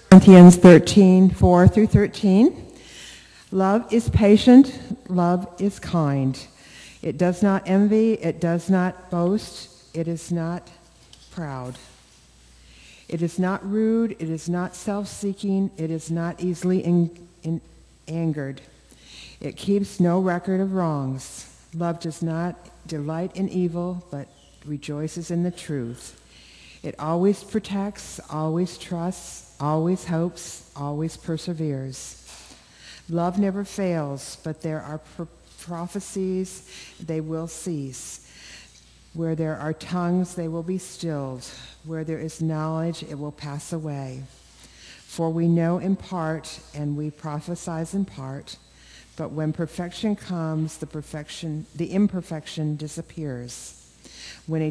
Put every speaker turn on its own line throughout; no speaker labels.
Corinthians 13, 4 through 13. Love is patient, love is kind. It does not envy, it does not boast, it is not proud. It is not rude, it is not self-seeking, it is not easily angered. It keeps no record of wrongs. Love does not delight in evil, but rejoices in the truth. It always protects, always trusts, always hopes, always perseveres. Love never fails, but there are prophecies, they will cease. Where there are tongues, they will be stilled. Where there is knowledge, it will pass away. For we know in part, and we prophesy in part, but when perfection comes, the imperfection disappears. When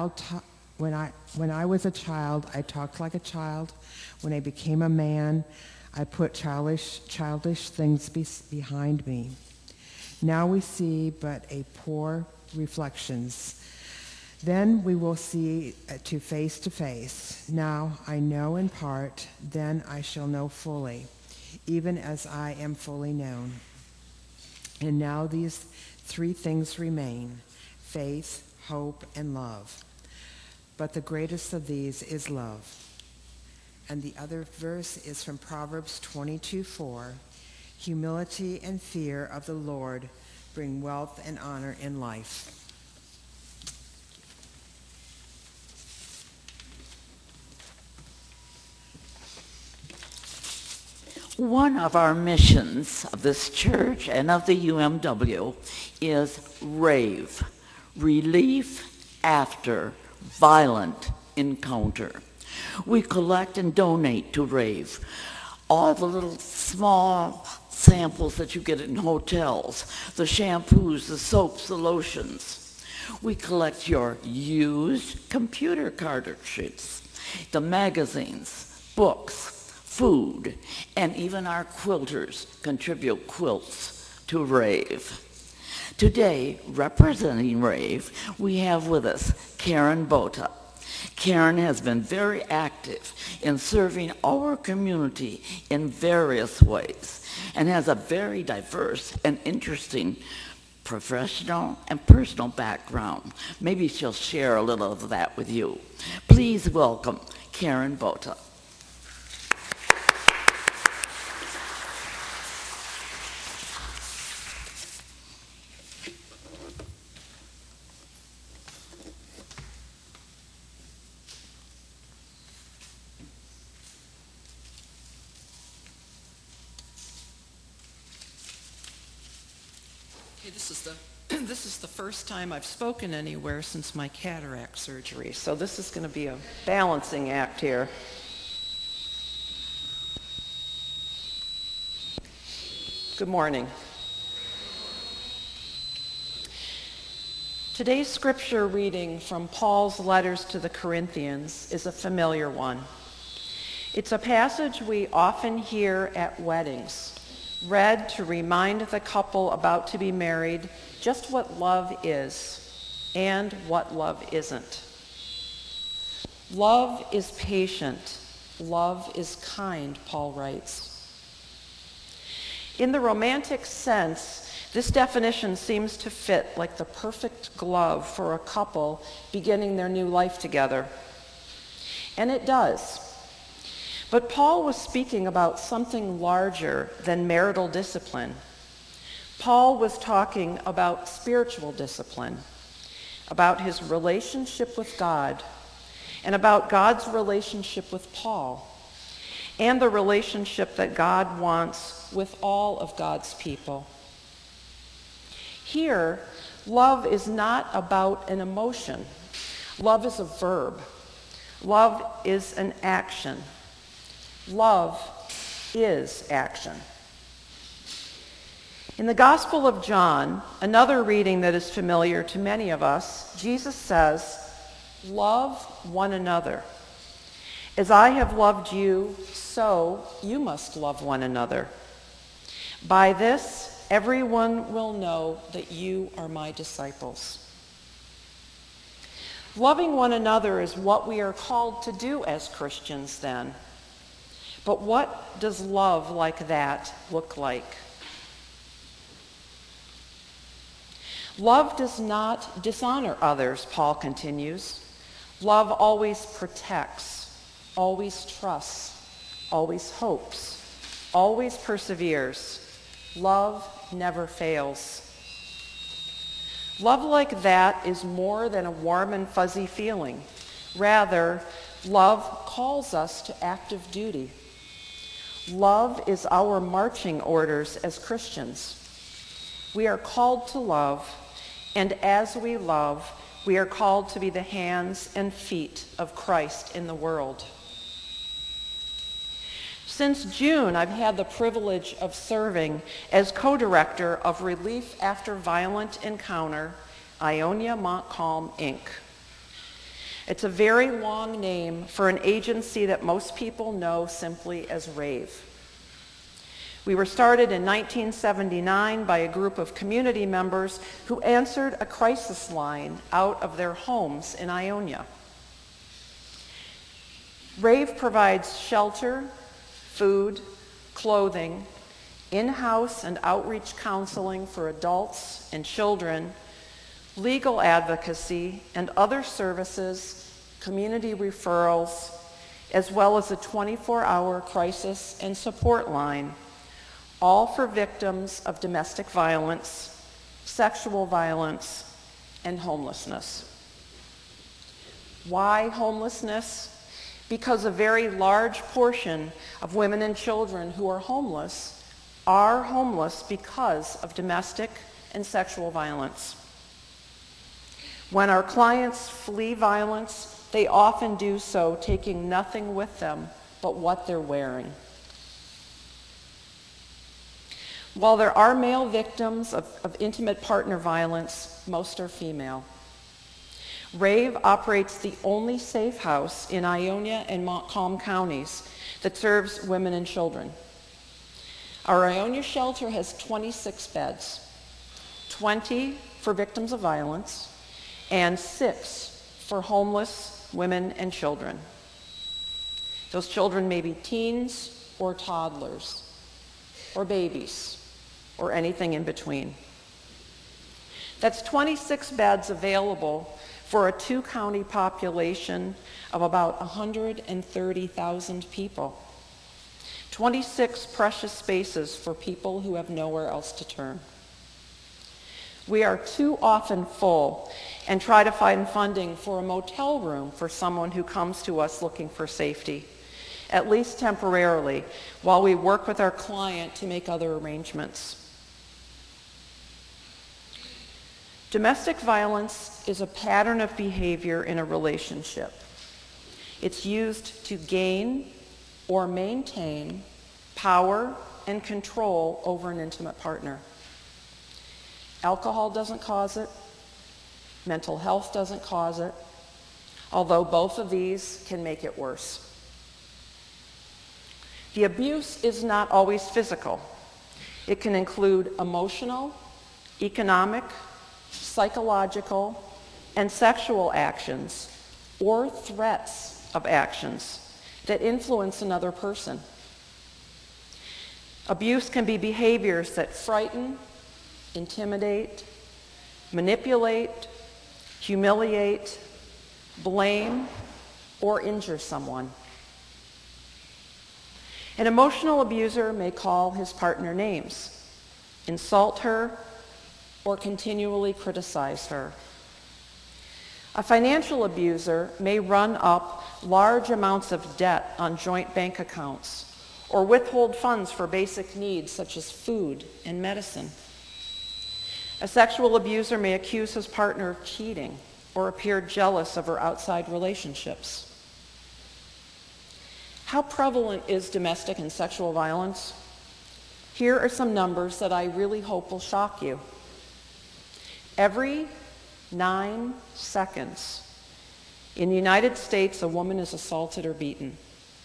I was a child, I talked like a child. When I became a man, I put childish things behind me. Now we see but a poor reflections. Then we will see to face. Now I know in part, then I shall know fully, even as I am fully known. And now these three things remain: faith, hope, and love. But the greatest of these is love. And the other verse is from Proverbs 22:4. Humility and fear of the Lord bring wealth and honor in life.
One of our missions of this church and of the UMW is RAVE, Relief After Violent Encounter. We collect and donate to RAVE all the little small samples that you get in hotels, the shampoos, the soaps, the lotions. We collect your used computer cartridges, the magazines, books, food, and even our quilters contribute quilts to RAVE. Today, representing RAVE, we have with us Karen Bota. Karen has been very active in serving our community in various ways and has a very diverse and interesting professional and personal background. Maybe she'll share a little of that with you. Please welcome Karen Bota.
This is the first time I've spoken anywhere since my cataract surgery, so this is going to be a balancing act here. Good morning. Today's scripture reading from Paul's letters to the Corinthians is a familiar one. It's a passage we often hear at weddings, read to remind the couple about to be married just what love is and what love isn't. Love is patient. Love is kind, Paul writes. In the romantic sense, this definition seems to fit like the perfect glove for a couple beginning their new life together. And it does. But Paul was speaking about something larger than marital discipline. Paul was talking about spiritual discipline, about his relationship with God, and about God's relationship with Paul, and the relationship that God wants with all of God's people. Here, love is not about an emotion. Love is a verb. Love is an action. Love is action. In the Gospel of John, another reading that is familiar to many of us, Jesus says, "Love one another. As I have loved you, so you must love one another. By this, everyone will know that you are my disciples." Loving one another is what we are called to do as Christians then. But what does love like that look like? Love does not dishonor others, Paul continues. Love always protects, always trusts, always hopes, always perseveres. Love never fails. Love like that is more than a warm and fuzzy feeling. Rather, love calls us to active duty. Love is our marching orders as Christians. We are called to love, and as we love, we are called to be the hands and feet of Christ in the world. Since June, I've had the privilege of serving as co-director of Relief After Violent Encounter, Ionia Montcalm, Inc. It's a very long name for an agency that most people know simply as RAVE. We were started in 1979 by a group of community members who answered a crisis line out of their homes in Ionia. RAVE provides shelter, food, clothing, in-house and outreach counseling for adults and children, legal advocacy, and other services, community referrals, as well as a 24-hour crisis and support line, all for victims of domestic violence, sexual violence, and homelessness. Why homelessness? Because a very large portion of women and children who are homeless because of domestic and sexual violence. When our clients flee violence, they often do so taking nothing with them but what they're wearing. While there are male victims of intimate partner violence, most are female. RAVE operates the only safe house in Ionia and Montcalm counties that serves women and children. Our Ionia shelter has 26 beds, 20 for victims of violence, and 6 for homeless women and children. Those children may be teens or toddlers or babies or anything in between. That's 26 beds available for a 2-county population of about 130,000 people. 26 precious spaces for people who have nowhere else to turn. We are too often full and try to find funding for a motel room for someone who comes to us looking for safety, at least temporarily, while we work with our client to make other arrangements. Domestic violence is a pattern of behavior in a relationship. It's used to gain or maintain power and control over an intimate partner. Alcohol doesn't cause it. Mental health doesn't cause it, although both of these can make it worse. The abuse is not always physical. It can include emotional, economic, psychological, and sexual actions or threats of actions that influence another person. Abuse can be behaviors that frighten, intimidate, manipulate, humiliate, blame, or injure someone. An emotional abuser may call his partner names, insult her, or continually criticize her. A financial abuser may run up large amounts of debt on joint bank accounts or withhold funds for basic needs such as food and medicine. A sexual abuser may accuse his partner of cheating or appear jealous of her outside relationships. How prevalent is domestic and sexual violence? Here are some numbers that I really hope will shock you. Every 9 seconds in the United States, a woman is assaulted or beaten.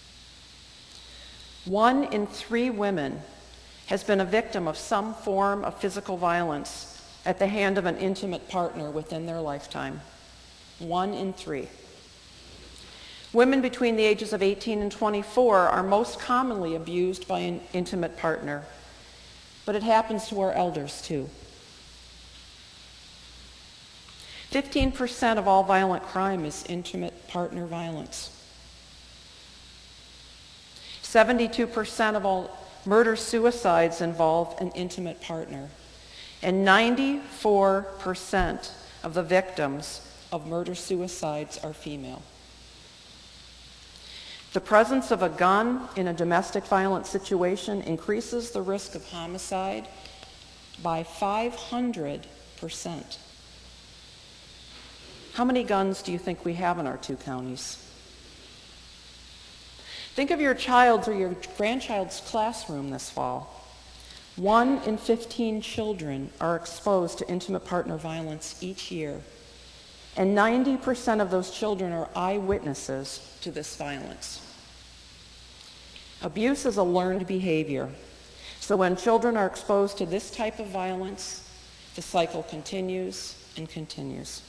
1 in 3 women has been a victim of some form of physical violence at the hand of an intimate partner within their lifetime. 1 in 3. Women between the ages of 18 and 24 are most commonly abused by an intimate partner, but it happens to our elders too. 15% of all violent crime is intimate partner violence. 72% of all murder-suicides involve an intimate partner. And 94% of the victims of murder-suicides are female. The presence of a gun in a domestic violence situation increases the risk of homicide by 500%. How many guns do you think we have in our 2 counties? Think of your child's or your grandchild's classroom this fall. 1 in 15 children are exposed to intimate partner violence each year, and 90% of those children are eyewitnesses to this violence. Abuse is a learned behavior, so when children are exposed to this type of violence, the cycle continues and continues.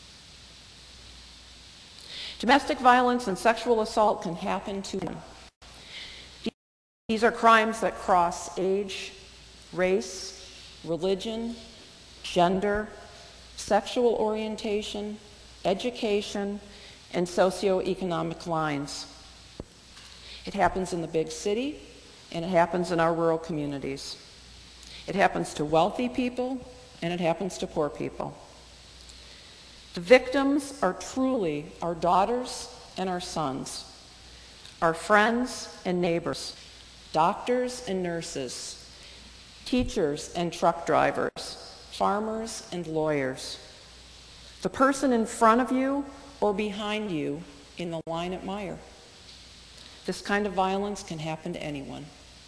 Domestic violence and sexual assault can happen to them. These are crimes that cross age, race, religion, gender, sexual orientation, education, and socioeconomic lines. It happens in the big city, and it happens in our rural communities. It happens to wealthy people, and it happens to poor people. The victims are truly our daughters and our sons, our friends and neighbors, doctors and nurses, teachers and truck drivers, farmers and lawyers, the person in front of you or behind you in the line at Meijer. This kind of violence can happen to anyone.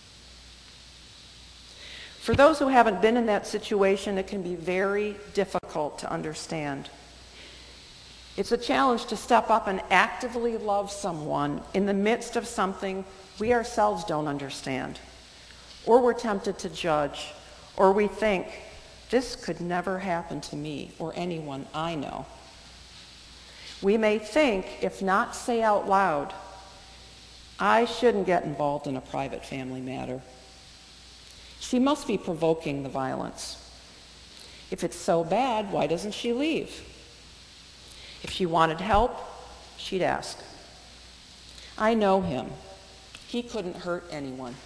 For those who haven't been in that situation, it can be very difficult to understand. It's a challenge to step up and actively love someone in the midst of something we ourselves don't understand, or we're tempted to judge, or we think, this could never happen to me or anyone I know. We may think, if not say out loud, I shouldn't get involved in a private family matter. She must be provoking the violence. If it's so bad, why doesn't she leave? If she wanted help, she'd ask. I know him. He couldn't hurt anyone.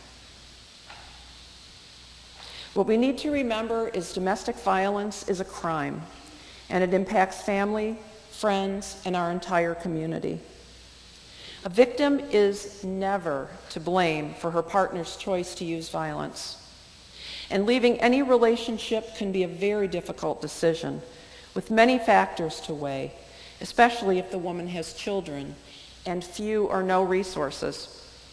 What we need to remember is domestic violence is a crime, and it impacts family, friends, and our entire community. A victim is never to blame for her partner's choice to use violence. And leaving any relationship can be a very difficult decision, with many factors to weigh, especially if the woman has children and few or no resources.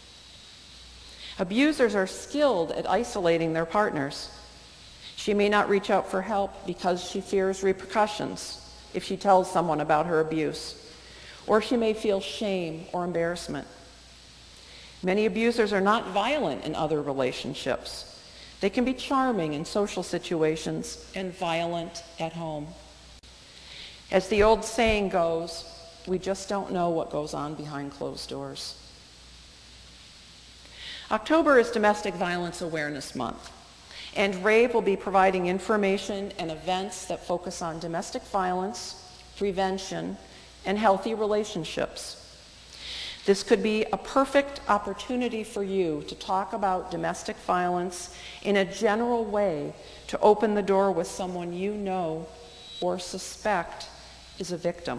Abusers are skilled at isolating their partners. She may not reach out for help because she fears repercussions if she tells someone about her abuse, or she may feel shame or embarrassment. Many abusers are not violent in other relationships. They can be charming in social situations and violent at home. As the old saying goes, we just don't know what goes on behind closed doors. October is Domestic Violence Awareness Month, and RAVE will be providing information and events that focus on domestic violence, prevention, and healthy relationships. This could be a perfect opportunity for you to talk about domestic violence in a general way to open the door with someone you know or suspect is a victim.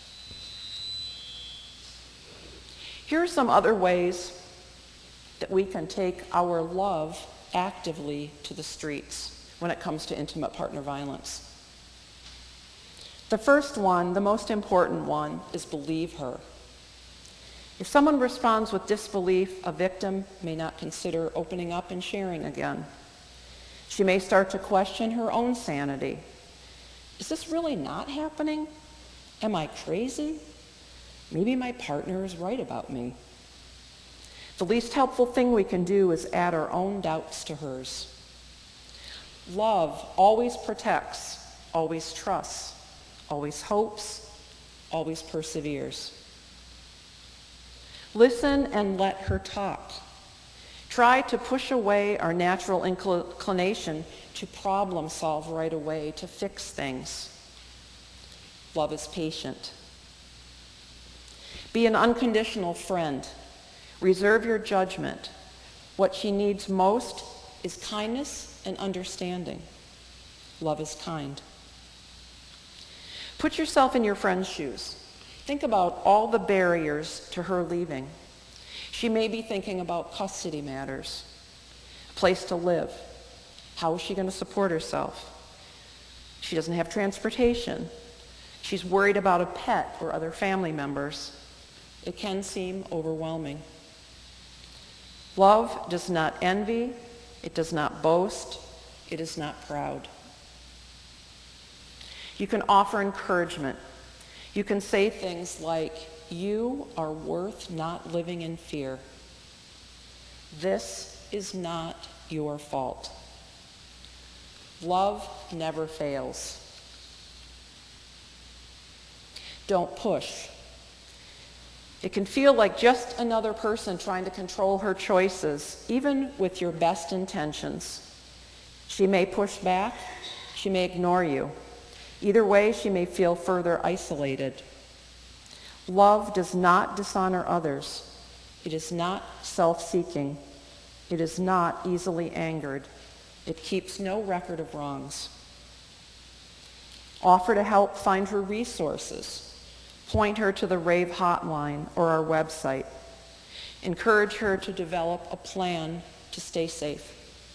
Here are some other ways that we can take our love actively to the streets when it comes to intimate partner violence. The first one, the most important one, is believe her. If someone responds with disbelief, a victim may not consider opening up and sharing again. She may start to question her own sanity. Is this really not happening? Am I crazy? Maybe my partner is right about me. The least helpful thing we can do is add our own doubts to hers. Love always protects, always trusts, always hopes, always perseveres. Listen and let her talk. Try to push away our natural inclination to problem solve right away, to fix things. Love is patient. Be an unconditional friend. Reserve your judgment. What she needs most is kindness and understanding. Love is kind. Put yourself in your friend's shoes. Think about all the barriers to her leaving. She may be thinking about custody matters, a place to live. How is she going to support herself? She doesn't have transportation. She's worried about a pet or other family members. It can seem overwhelming. Love does not envy. It does not boast. It is not proud. You can offer encouragement. You can say things like, "You are worth not living in fear. This is not your fault." Love never fails. Don't push. It can feel like just another person trying to control her choices, even with your best intentions. She may push back. She may ignore you. Either way, she may feel further isolated. Love does not dishonor others. It is not self-seeking. It is not easily angered. It keeps no record of wrongs. Offer to help find her resources. Point her to the Rave hotline or our website. Encourage her to develop a plan to stay safe.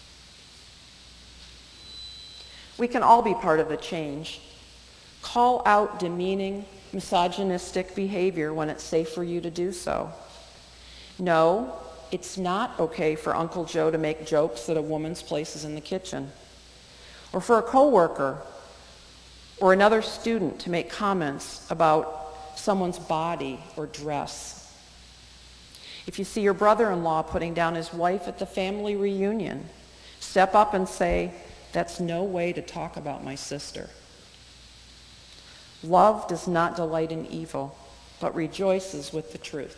We can all be part of the change. Call out demeaning, misogynistic behavior when it's safe for you to do so. No, it's not okay for Uncle Joe to make jokes that a woman's place is in the kitchen, or for a coworker or another student to make comments about someone's body or dress. If you see your brother-in-law putting down his wife at the family reunion, step up and say, "That's no way to talk about my sister." Love does not delight in evil, but rejoices with the truth.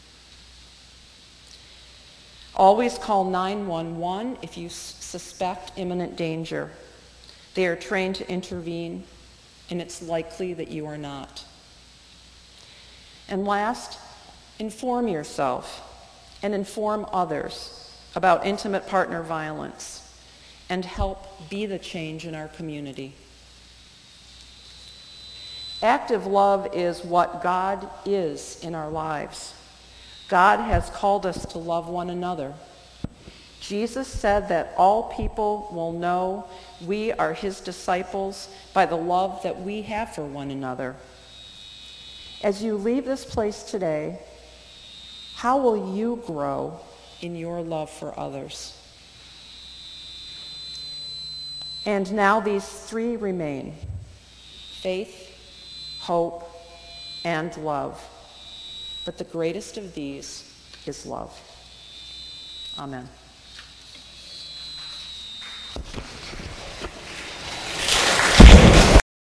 Always call 911 if you suspect imminent danger. They are trained to intervene, and it's likely that you are not. And last, inform yourself and inform others about intimate partner violence and help be the change in our community. Active love is what God is in our lives. God has called us to love one another. Jesus said that all people will know we are his disciples by the love that we have for one another. As you leave this place today, how will you grow in your love for others? And now these three remain: faith, hope, and love. But the greatest of these is love. Amen.